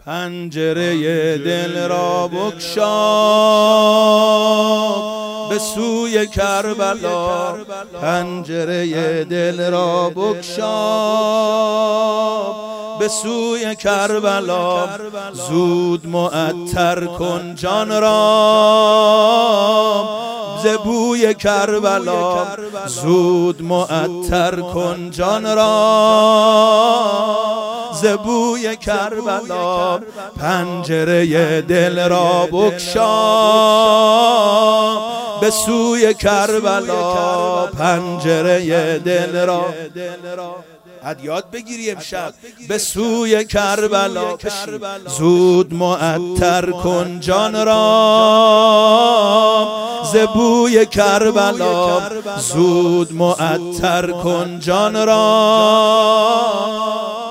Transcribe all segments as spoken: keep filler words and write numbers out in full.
پنجره دل را بگشا به سوی کربلا، پنجره دل را بگشا به سوی کربلا. زود معطر کن جان را ز بوی کربلا، زود معطر کن جان را ز بوی کربلا. پنجره دل را بگشا به سوی کربلا، پنجره دل را اد یاد بگیری امشب به سوی کربلا. زود معطر کن جان را ز بوی کربلا، زود معطر کن جان را.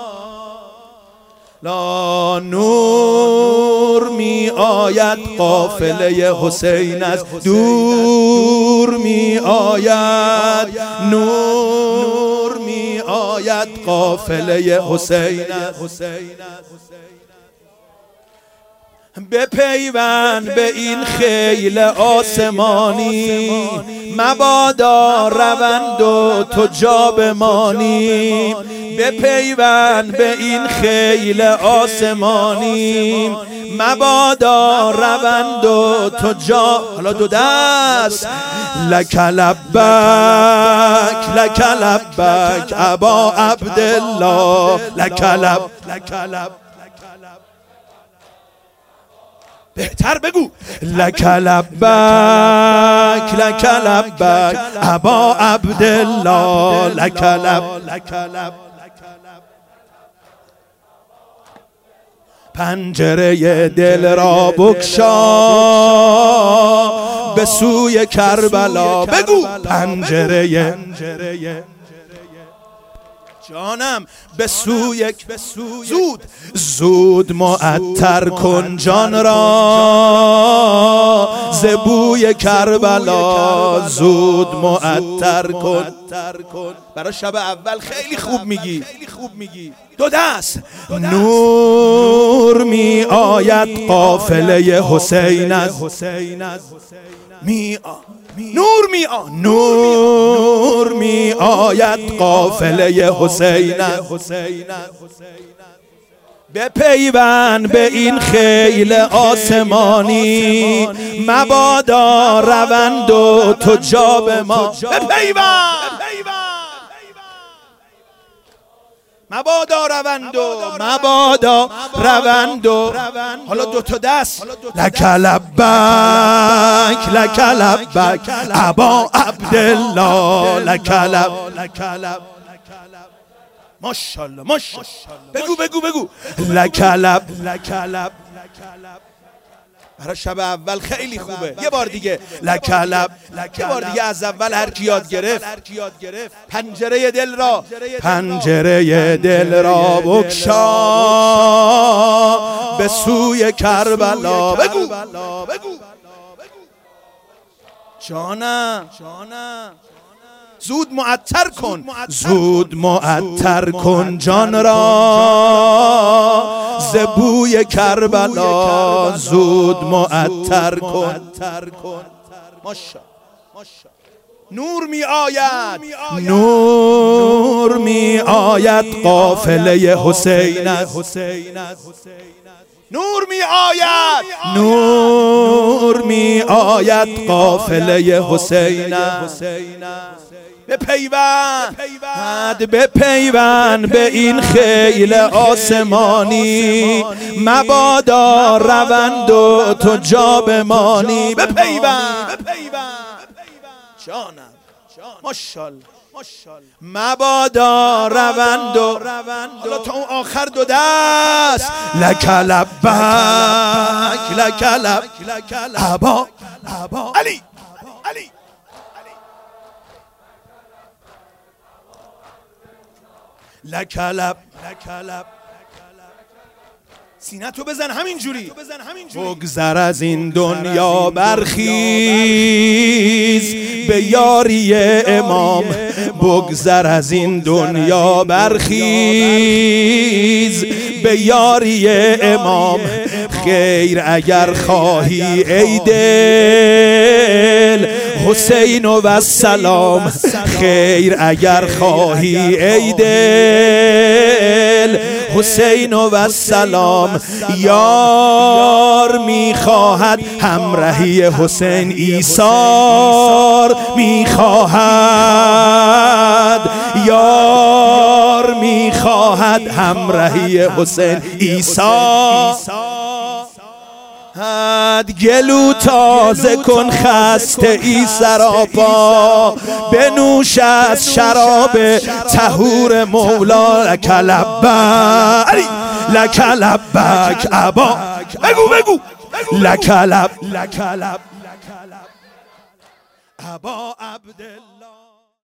لا نور می آید قافله حسین از دور می آید، نور می آید قافله حسین از. بپیوند به این خیل آسمانی، مبادا روند و تو جا بمانی. بپیوند به این خیل آسمانی، مبادا روند و تو جا. حالا دو دست لک لبک لک لبک ابا عبدالله، لک لب بهتر بگو لک لبک لک لبک ابا عبدالله، لک لب. پنجره دل را بگشا به سوی کربلا. بگو پنجره جانم به سوی. زود زود معطر کن جان را ز بوی کربلا، زود معطر کن. برای شب اول خیلی خوب میگی. دو دست نور می آید قافله حسین از می نور می آ نور می آید قافله حسین. بپیوند به این خیل آسمانی، مبادا روند و تو جا به ما. بپیوند مبادا روند و مبادا روند و. حالا دو تا دست لک لبک لک لبک ابا عبدالله، لک لب. ماشاءالله ماشاءالله بگو بگو بگو لک لب. برای شب اول خیلی خوبه. یه بار دیگه لک لب، یه بار دیگه از اول هر کی یاد گرفت. پنجره دل را پنجره دل را بگشا به سوی کربلا. بگو جانم زود معطر کن، زود معطر کن جان را ز بوی کربلا، زود معطر کن. ماشاءالله نور می آید، نور می آید قافله حسین از. نور می آید، نور می آید قافله حسین. بپیوند بپیوند به این خیل آسمانی، مبادا روند و تو جا بمانی. بپیوند جانم ماشاءالله مبادا روند و. حالا تا اون آخر دو دست لک لبک لک لب ابا علی لک لب. سینه تو بزن همین جوری. بگذر از این دنیا برخیز به یاری امام، بگذر از این دنیا برخیز به یاری امام. خیر اگر خواهی ای دل حسین و سلام، خیر اگر خواهی ای دل حسین و سلام. یار میخواهد همراهی حسین، ایثار میخواهد. یار میخواهد همراهی حسین، ایثار. گلو تازه کن خسته ای سراپا، بنوش از شراب طهور مولا. لک لبک لک لبک ابا، بگو بگو لک لب ابا عبدالله.